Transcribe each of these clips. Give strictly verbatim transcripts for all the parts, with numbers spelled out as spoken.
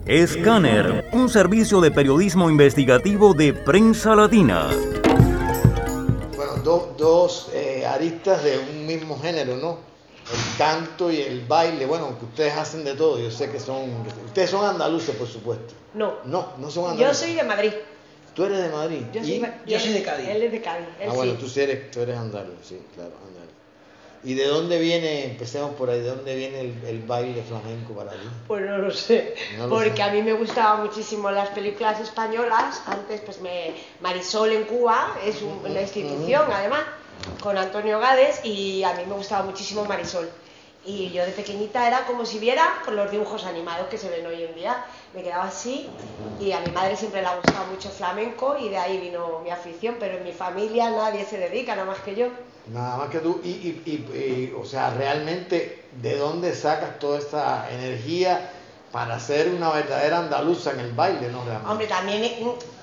Escáner, un servicio de periodismo investigativo de Prensa Latina. Bueno, do, dos eh, aristas de un mismo género, ¿no? El canto y el baile. Bueno, aunque ustedes hacen de todo, yo sé que son... Ustedes son andaluces, por supuesto. No. No, no son andaluces. Yo soy de Madrid. ¿Tú eres de Madrid? Yo soy, ¿Y? yo soy de Cádiz. Él es de Cádiz. Él Ah, bueno, sí. tú, sí eres, tú eres andaluz, sí, claro, andaluz. ¿Y de dónde viene, empecemos por ahí, de dónde viene el, el baile flamenco para ti? Pues no lo sé, No lo porque sé. a mí me gustaban muchísimo las películas españolas. Antes, pues me Marisol en Cuba es un- una institución, además, con Antonio Gades, y a mí me gustaba muchísimo Marisol. Y yo de pequeñita era como si viera por los dibujos animados que se ven hoy en día. Me quedaba así, y a mi madre siempre le ha gustado mucho flamenco, y de ahí vino mi afición, pero en mi familia nadie se dedica, nada más que yo. Nada más que tú, y, y, y, y, o sea, realmente, ¿de dónde sacas toda esta energía para ser una verdadera andaluza en el baile, no realmente? Hombre, también eh,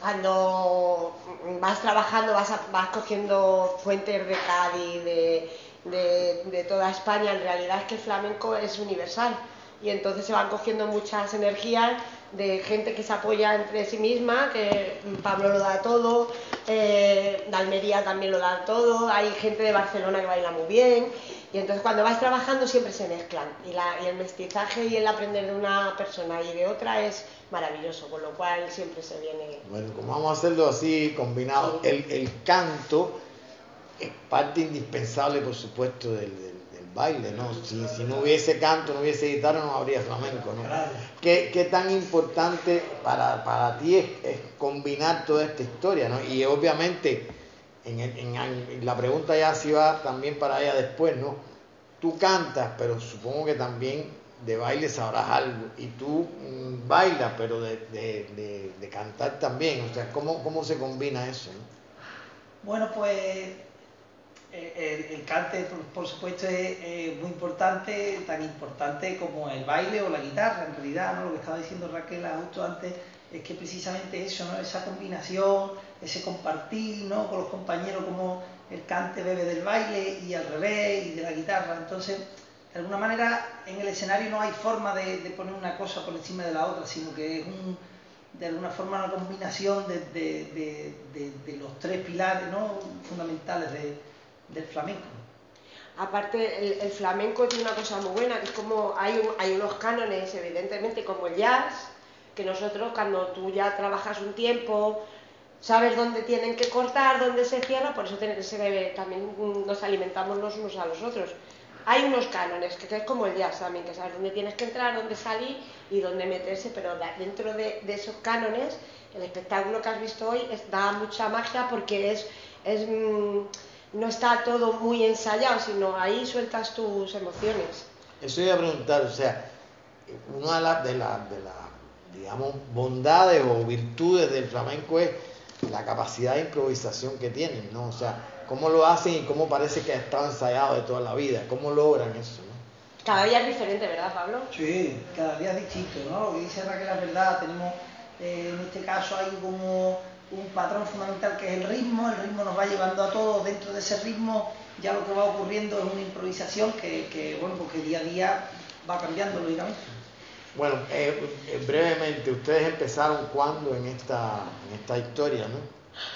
cuando vas trabajando vas, a- vas cogiendo fuentes de Cádiz, de, de, de toda España. En realidad es que el flamenco es universal, y entonces se van cogiendo muchas energías de gente que se apoya entre sí misma, que Pablo lo da todo, eh, de Almería también lo da todo, hay gente de Barcelona que baila muy bien, y entonces cuando vas trabajando siempre se mezclan, y, la, y el mestizaje y el aprender de una persona y de otra es maravilloso, con lo cual siempre se viene... Bueno, como vamos a hacerlo así, combinado, Sí. el, el canto es parte indispensable, por supuesto, del, del, del baile, ¿no? Si, si no hubiese canto, no hubiese guitarra, no habría flamenco, ¿no? Claro. ¿Qué, qué tan importante para, para ti es, es combinar toda esta historia, ¿no? Y obviamente, en, el- en, en la pregunta ya sí va también para ella después, ¿no? Tú cantas, pero supongo que también de baile sabrás algo, y tú mm, bailas, pero de, de, de, de cantar también, o sea, ¿cómo, cómo se combina eso, ¿no? Bueno, pues eh, el, el cante, por, por supuesto, es eh, muy importante, tan importante como el baile o la guitarra, en realidad, ¿no? Lo que estaba diciendo Raquel justo antes es que precisamente eso, ¿no? Esa combinación, ese compartir, ¿no? Con los compañeros, como el cante bebe del baile y al revés, y de la guitarra. Entonces, de alguna manera, en el escenario no hay forma de, de poner una cosa por encima de la otra, sino que es un, de alguna forma una combinación de, de, de, de, de los tres pilares, ¿no? Fundamentales de, del flamenco. Aparte, el, el flamenco tiene una cosa muy buena, que es como hay, un- hay unos cánones, evidentemente, como el jazz, que nosotros cuando tú ya trabajas un tiempo, sabes dónde tienen que cortar, dónde se cierra, por eso tiene que ser, eh, también mm, nos alimentamos los unos a los otros. Hay unos cánones, que es como el jazz también, que sabes dónde tienes que entrar, dónde salir y dónde meterse, pero da- dentro de, de esos cánones, el espectáculo que has visto hoy es- da mucha magia, porque es, es mm, no está todo muy ensayado, sino ahí sueltas tus emociones. Eso iba a preguntar, o sea, una de las, de las, de las, digamos, bondades o virtudes del flamenco es la capacidad de improvisación que tienen, ¿no? O sea, cómo lo hacen y cómo parece que ha estado ensayado de toda la vida, cómo logran eso, ¿no? Cada día es diferente, ¿verdad, Pablo? Sí, cada día es distinto, ¿no? Lo que dice Raquel es verdad, tenemos, eh, en este caso hay como un patrón fundamental que es el ritmo, el ritmo nos va llevando a todos, dentro de ese ritmo ya lo que va ocurriendo es una improvisación que, que bueno, porque día a día va cambiando, lógicamente. Bueno, eh, eh, brevemente, ustedes empezaron cuándo en esta, en esta historia, ¿no?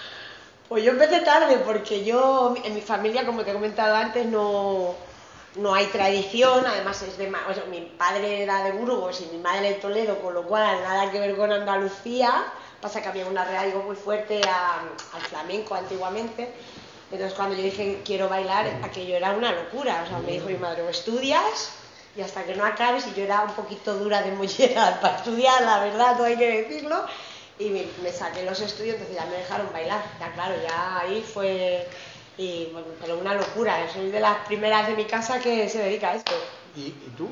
Pues yo empecé tarde, porque yo, en mi familia, como te he comentado antes, no, no hay tradición, además es de, ma- o sea, mi padre era de Burgos y mi madre de Toledo, con lo cual nada que ver con Andalucía, pasa que había un arraigo muy fuerte a- al flamenco antiguamente. Entonces cuando yo dije quiero bailar, aquello era una locura, o sea, me dijo mi madre, o estudias y hasta que no acabes, y yo era un poquito dura de mollera para estudiar, la verdad, no hay que decirlo, y me, me saqué los estudios, entonces ya me dejaron bailar, ya claro, ya ahí fue, y, bueno, pero una locura, soy de las primeras de mi casa que se dedica a esto. ¿Y, y tú?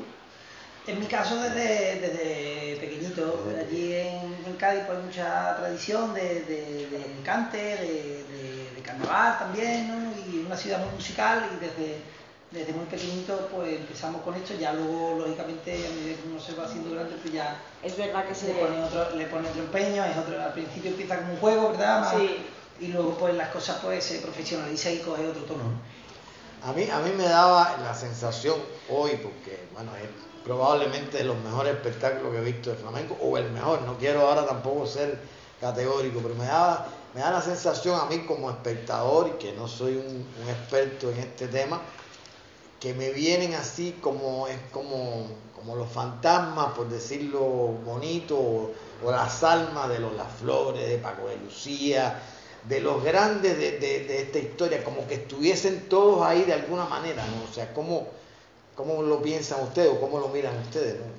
En mi caso desde, desde pequeñito, allí en, en Cádiz pues hay mucha tradición de, de, de cante, de, de, de carnaval también, ¿no? Y una ciudad muy musical, y desde, desde muy pequeñito pues empezamos con esto, ya luego lógicamente a medida que uno se va haciendo grande pues ya Es verdad que le se... pone otro, le pone otro empeño, es otro, al principio empieza como un juego, ¿verdad? Más, Sí. Y luego pues las cosas pues se profesionalizan y coge otro tono, ¿no? A mí, a mí me daba la sensación hoy, porque bueno, he probablemente de los mejores espectáculos que he visto de flamenco, o el mejor, no quiero ahora tampoco ser categórico, pero me da, me da la sensación a mí como espectador, y que no soy un, un experto en este tema, que me vienen así como, es como, como los fantasmas, por decirlo bonito, o, o las almas de los Las Flores, de Paco de Lucía, de los grandes de, de, de esta historia, como que estuviesen todos ahí de alguna manera, ¿no? O sea, ¿cómo, cómo lo piensan ustedes o cómo lo miran ustedes, ¿no?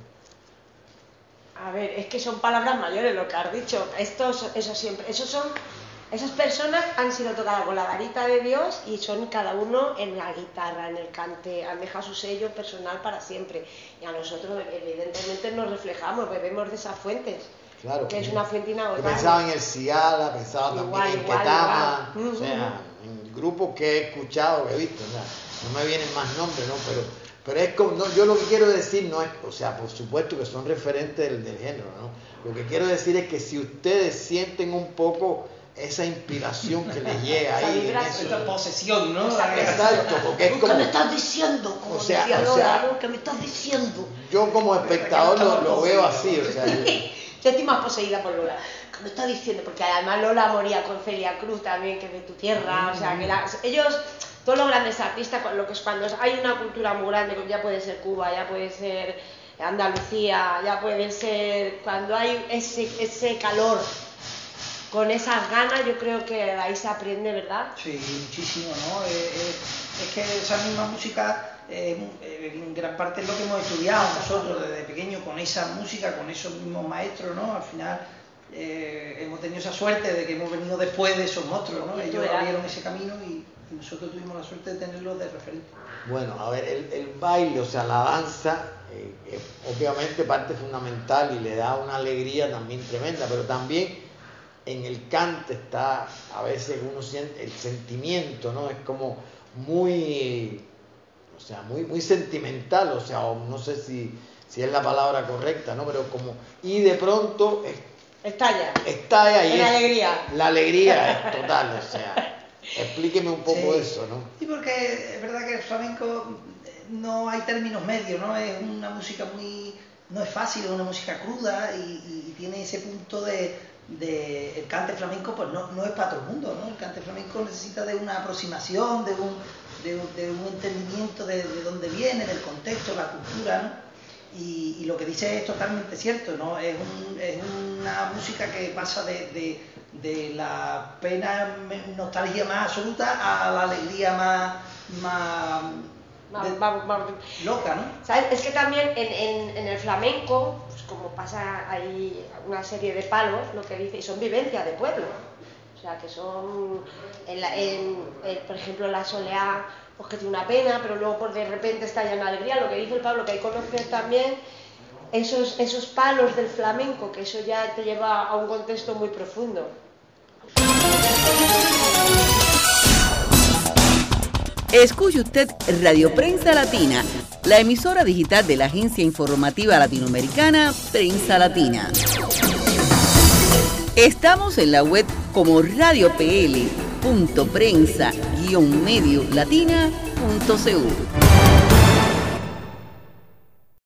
A ver, es que son palabras mayores lo que has dicho. Estos, eso siempre, esos son, esas personas han sido tocadas con la varita de Dios y son cada uno en la guitarra, en el cante, han dejado su sello personal para siempre. Y a nosotros, evidentemente, nos reflejamos, bebemos de esas fuentes. Claro, que es una fuente inagotable. Yo pensaba en el Ciala, pensaba igual, también en igual, Ketama, igual. o sea, en grupos que he escuchado, que he visto, o sea, no me vienen más nombres, ¿no? Pero, pero es como, no, yo lo que quiero decir no es, o sea, por supuesto que son referentes del, del género, ¿no? Lo que quiero decir es que si ustedes sienten un poco esa inspiración que les llega ahí, en eso, esta posesión, ¿no? Exacto, porque es como... ¿Qué me estás diciendo? Como o sea, decía o Lola, sea, ¿no? ¿Qué me estás diciendo? Yo como espectador lo, lo veo así, o sea... Yo estoy más poseída por Lola. ¿Qué me estás diciendo? Porque además Lola moría con Celia Cruz también, que es de tu tierra, o sea, que la, ellos... Todos los grandes artistas, lo que es cuando hay una cultura muy grande, como ya puede ser Cuba, ya puede ser Andalucía, ya puede ser... Cuando hay ese, ese calor, con esas ganas, yo creo que ahí se aprende, ¿verdad? Sí, muchísimo, ¿no? Eh, eh, es que esa misma música, eh, en gran parte es lo que hemos estudiado nosotros desde pequeños, con esa música, con esos mismos maestros, ¿no? Al final eh, hemos tenido esa suerte de que hemos venido después de esos monstruos, ¿no? Ellos abrieron ese camino y... y nosotros tuvimos la suerte de tenerlos de referente. Bueno, a ver, el, el baile, o sea, la danza, eh, es obviamente parte fundamental y le da una alegría también tremenda, pero también en el cante está, a veces uno siente el sentimiento, ¿no? Es como muy, o sea, muy, muy sentimental, o sea, o no sé si, si es la palabra correcta, ¿no? Pero como, y de pronto es, estalla, estalla y en es, alegría. La alegría es total, o sea. Explíqueme un poco sí. eso, ¿no? Sí, porque es verdad que el flamenco no hay términos medios, ¿no? Es una música muy... no es fácil, es una música cruda y, y tiene ese punto de, de... el cante flamenco pues no, no es para todo el mundo, ¿no? El cante flamenco necesita de una aproximación, de un, de, de un entendimiento de, de dónde viene, del contexto, la cultura, ¿no? Y, y lo que dice es totalmente cierto, ¿no? Es, un, es una música que pasa de, de, de la pena, nostalgia más absoluta a la alegría más, más, de, más, más loca, ¿no? ¿Sabes? Es que también en, en, en el flamenco, pues como pasa ahí una serie de palos, lo que dice, y son vivencias de pueblo. O sea, que son, en la, en, en, por ejemplo, la soleá, pues que tiene una pena, pero luego por de repente está ya en alegría. Lo que dice el Pablo, que hay que conocer también esos, esos palos del flamenco, que eso ya te lleva a un contexto muy profundo. Escuche usted Radio Prensa Latina, la emisora digital de la agencia informativa latinoamericana Prensa Latina. Estamos en la web como radio p l punto prensa guion medio latina punto c u.